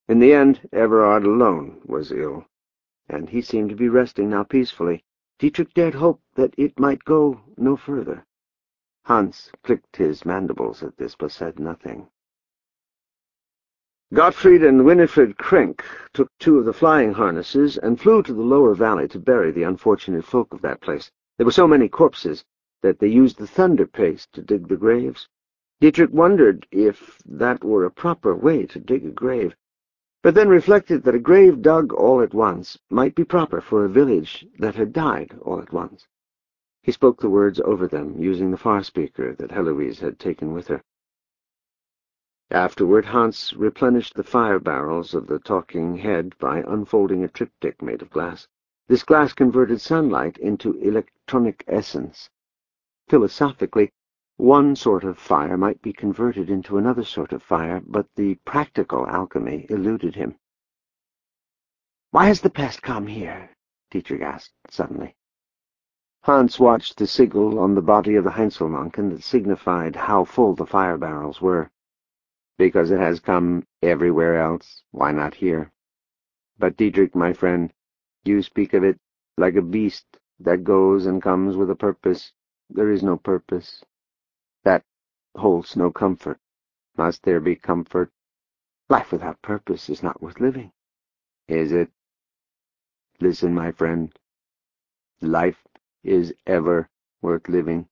In the end, Everard alone was ill, and he seemed to be resting now peacefully. Dietrich dared hope that it might go no further. Hans clicked his mandibles at this, but said nothing. Gottfried and Winifred Krenk took 2 of the flying harnesses and flew to the lower valley to bury the unfortunate folk of that place. There were so many corpses that they used the thunder paste to dig the graves. Dietrich wondered if that were a proper way to dig a grave, but then reflected that a grave dug all at once might be proper for a village that had died all at once. He spoke the words over them, using the far speaker that Heloise had taken with her. Afterward, Hans replenished the fire barrels of the talking head by unfolding a triptych made of glass. This glass converted sunlight into electronic essence. Philosophically, one sort of fire might be converted into another sort of fire, but the practical alchemy eluded him. "Why has the pest come here?" Dietrich asked suddenly. Hans watched the sigil on the body of the Heinzelmann that signified how full the fire barrels were. "Because it has come everywhere else. Why not here? But Dietrich, my friend, you speak of it like a beast that goes and comes with a purpose. There is no purpose. That holds no comfort. Must there be comfort? Life without purpose is not worth living." "Is it? Listen, my friend. Life is ever worth living.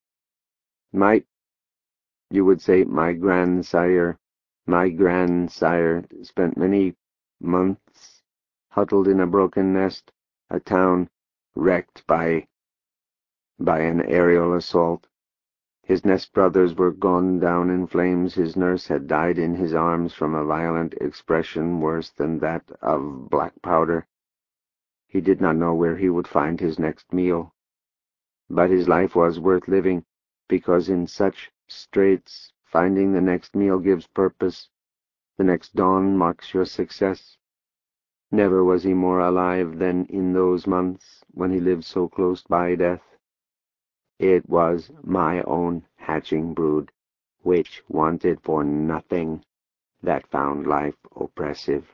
You would say my grandsire spent many months huddled in a broken nest, a town wrecked by an aerial assault. His nest brothers were gone down in flames. His nurse had died in his arms from a violent expression worse than that of black powder. He did not know where he would find his next meal. But his life was worth living, because in such straits finding the next meal gives purpose. The next dawn marks your success. Never was he more alive than in those months when he lived so close by death. It was my own hatching brood, which wanted for nothing, that found life oppressive."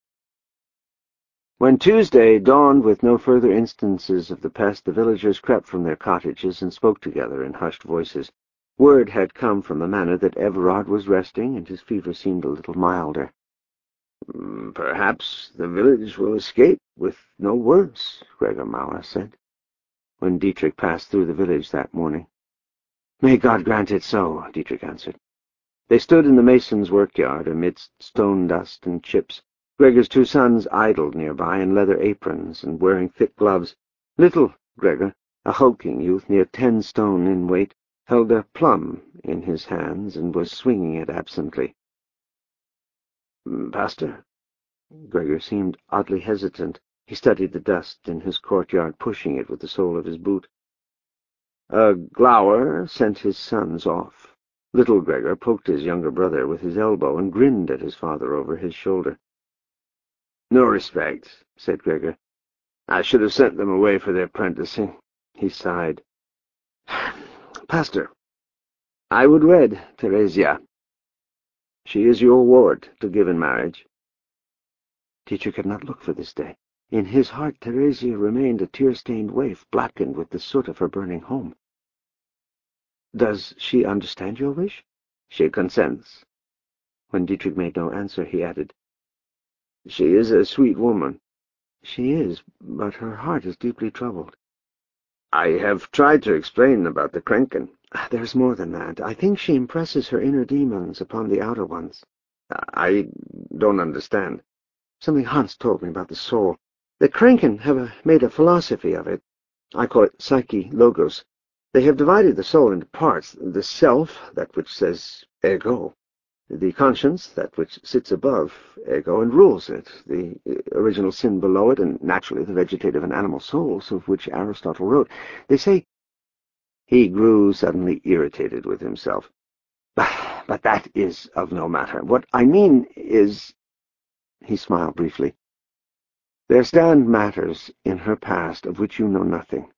When Tuesday dawned with no further instances of the pest, the villagers crept from their cottages and spoke together in hushed voices. Word had come from the manor that Everard was resting, and his fever seemed a little milder. "Perhaps the village will escape with no worse," Gregor Maurer said, when Dietrich passed through the village that morning. "May God grant it so," Dietrich answered. They stood in the mason's workyard amidst stone dust and chips. Gregor's 2 sons idled nearby in leather aprons and wearing thick gloves. Little Gregor, a hulking youth near 10 stone in weight, held a plum in his hands and was swinging it absently. "Pastor?" Gregor seemed oddly hesitant. He studied the dust in his courtyard, pushing it with the sole of his boot. A glower sent his sons off. Little Gregor poked his younger brother with his elbow and grinned at his father over his shoulder. "No respect," said Gregor. "I should have sent them away for their apprenticing." He sighed. "Pastor, I would wed Theresia. She is your ward to give in marriage." Dietrich had not looked for this day. In his heart Theresia remained a tear-stained waif, blackened with the soot of her burning home. "Does she understand your wish?" "She consents." When Dietrich made no answer, he added, "She is a sweet woman." "She is, but her heart is deeply troubled." "I have tried to explain about the Krenken." "There's more than that. I think she impresses her inner demons upon the outer ones." "I don't understand." "Something Hans told me about the soul. The Krenken have made a philosophy of it. I call it Psyche Logos. They have divided the soul into parts: the self, that which says ego; the conscience, that which sits above ego and rules it; the original sin below it; and naturally the vegetative and animal souls, of which Aristotle wrote. They say—" He grew suddenly irritated with himself. "But that is of no matter. What I mean is—" He smiled briefly. "There stand matters in her past of which you know nothing."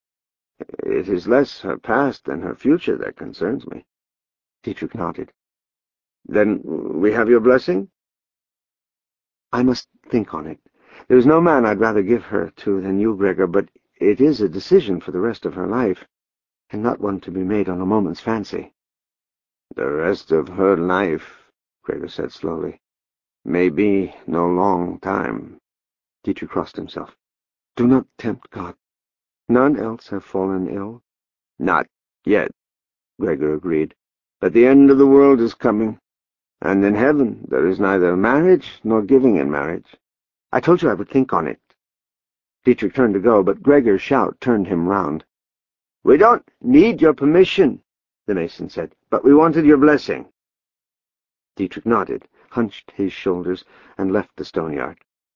"It is less her past than her future that concerns me." Dietrich nodded. "Then we have your blessing?" I must think on it. There's no man I'd rather give her to than you, Gregor, but it is a decision for the rest of her life, and not one to be made on a moment's fancy. The rest of her life, Gregor said slowly, may be no long time. Dietrich crossed himself. Do not tempt God. None else have fallen ill. Not yet, Gregor agreed. But the end of the world is coming, and in heaven there is neither marriage nor giving in marriage. I told you I would think on it. Dietrich turned to go, but Gregor's shout turned him round. We don't need your permission, the Mason said, but we wanted your blessing. Dietrich nodded, hunched his shoulders, and left the stone-yard.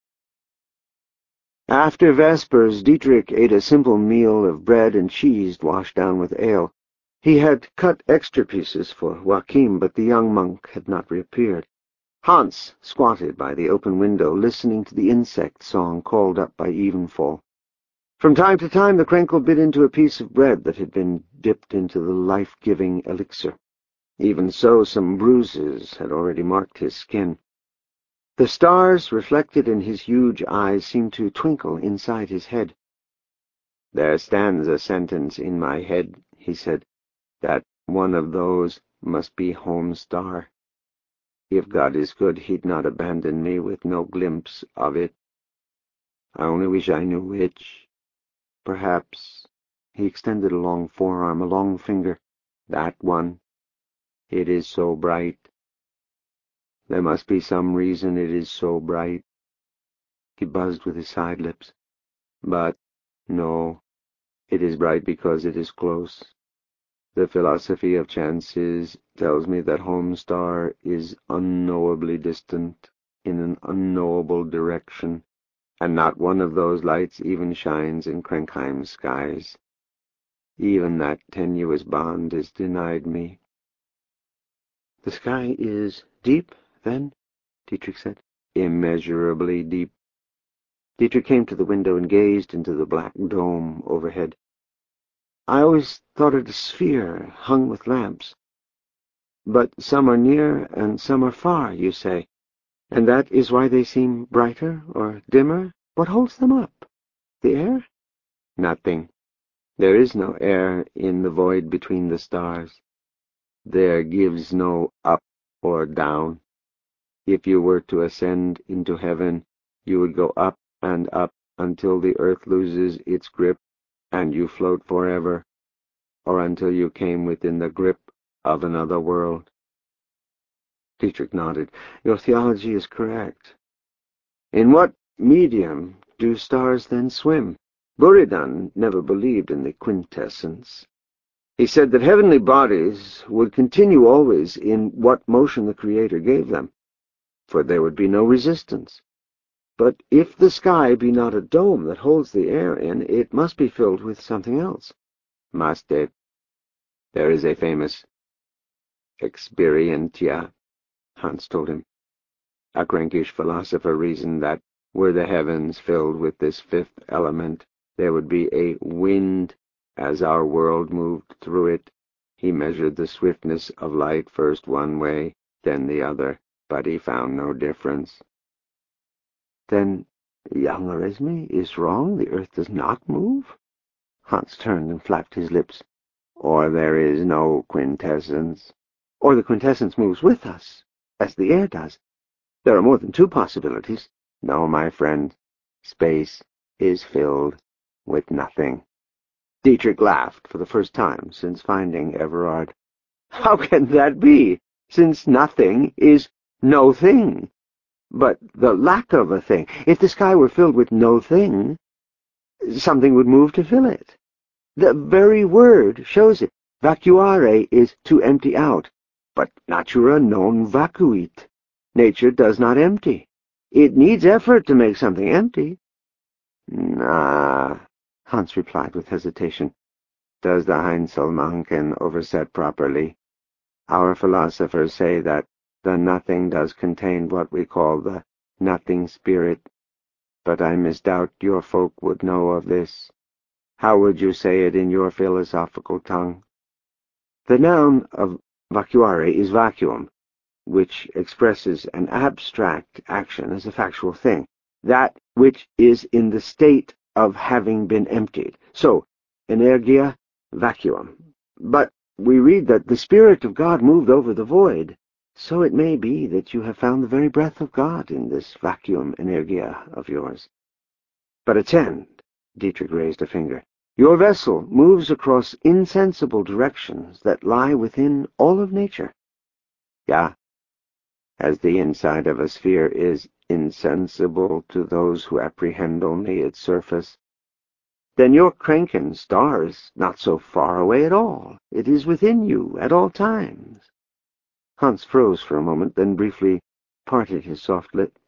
After Vespers, Dietrich ate a simple meal of bread and cheese washed down with ale. He had cut extra pieces for Joachim, but the young monk had not reappeared. Hans squatted by the open window, listening to the insect song called up by evenfall. From time to time the Krenkel bit into a piece of bread that had been dipped into the life-giving elixir. Even so, some bruises had already marked his skin. The stars reflected in his huge eyes seemed to twinkle inside his head. There stands a sentence in my head, he said, that one of those must be Holmstar. If God is good, he'd not abandon me with no glimpse of it. I only wish I knew which. Perhaps, he extended a long forearm, a long finger, that one. It is so bright. There must be some reason it is so bright. He buzzed with his side lips. But, no, it is bright because it is close. The philosophy of chances tells me that Holmstar is unknowably distant, in an unknowable direction, and not one of those lights even shines in Krenkheim's skies. Even that tenuous bond is denied me. The sky is deep, then? Dietrich said. Immeasurably deep. Dietrich came to the window and gazed into the black dome overhead. I always thought it a sphere hung with lamps. But some are near and some are far, you say, and that is why they seem brighter or dimmer? What holds them up? The air? Nothing. There is no air in the void between the stars. There gives no up or down. If you were to ascend into heaven, you would go up and up until the earth loses its grip and you float forever, or until you came within the grip of another world. Dietrich nodded. Your theology is correct. In what medium do stars then swim? Buridan never believed in the quintessence. He said that heavenly bodies would continue always in what motion the Creator gave them, for there would be no resistance. But if the sky be not a dome that holds the air in, it must be filled with something else. Must it? There is a famous experientia, Hans told him. A Krenkish philosopher reasoned that, were the heavens filled with this fifth element, there would be a wind as our world moved through it. He measured the swiftness of light first one way, then the other, but he found no difference. Then young Oresme is wrong? The earth does not move? Hans turned and flapped his lips. Or there is no quintessence. Or the quintessence moves with us, as the air does. There are more than two possibilities. No, my friend, space is filled with nothing. Dietrich laughed for the first time since finding Everard. How can that be, since nothing is no thing? But the lack of a thing. If the sky were filled with no thing, something would move to fill it. The very word shows it. Vacuare is to empty out, but natura non vacuit. Nature does not empty. It needs effort to make something empty. Nah, Hans replied with hesitation. Does the Heinzelmanken overset properly? Our philosophers say that the nothing does contain what we call the nothing spirit, but I misdoubt your folk would know of this. How would you say it in your philosophical tongue? The noun of vacuare is vacuum. which expresses an abstract action as a factual thing, that which is in the state of having been emptied. So, energia, vacuum. But we read that the Spirit of God moved over the void, so it may be that you have found the very breath of God in this vacuum energia of yours. But attend, Dietrich raised a finger. Your vessel moves across insensible directions that lie within all of nature. Yeah, as the inside of a sphere is insensible to those who apprehend only its surface. Then your Kranken star is not so far away at all. It is within you at all times. Hans froze for a moment, then briefly parted his soft lips.